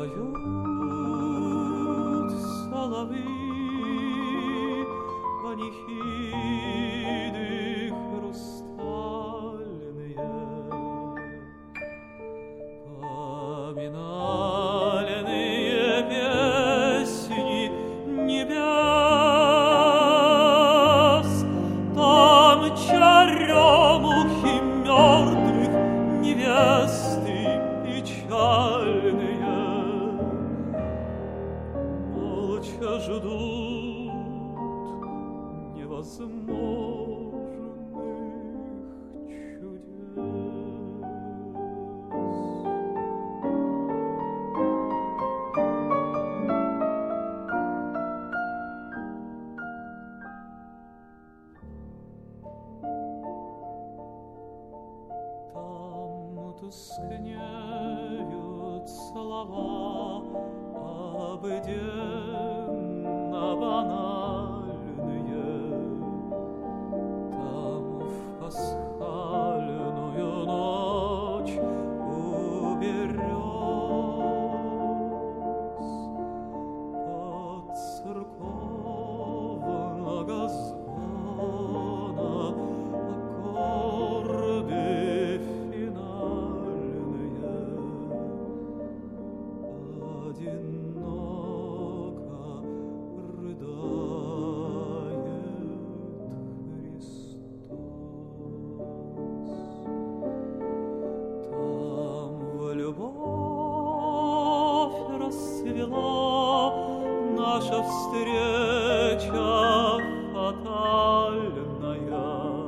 Поют соловьи, панихиды хрустальные, поминальные песни небес. Там черемухи мертвых невесты печальные молча ждут невозможных чудес. Там тускнеют слова обыденно банальные. Там в пасхальную ночь у берез под церковного звона аккорды финальные одиноко рыдает Христос. Там в любовь расцвела наша встреча фатальная,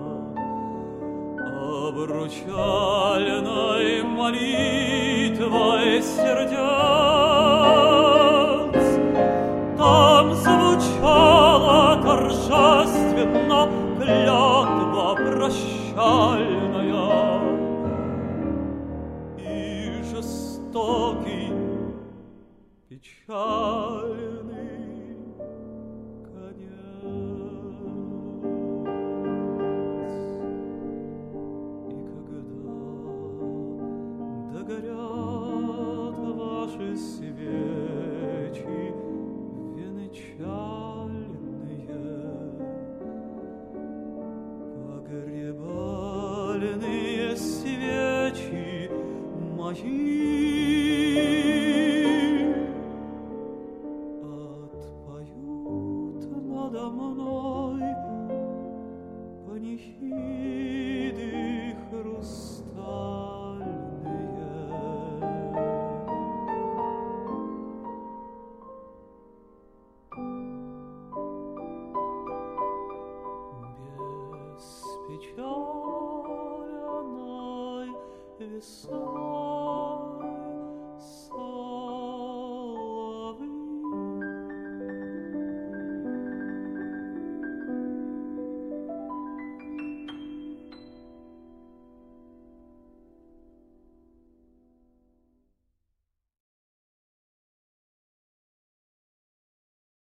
обручальной молитвой сердец. Там звучала торжественно клятва прощальная, и жестокий печальный конец. И когда догорят ваши свечи венчальные, погребальные свечи мои отпоют надо мной панихиды хрустальные. Без печальной весной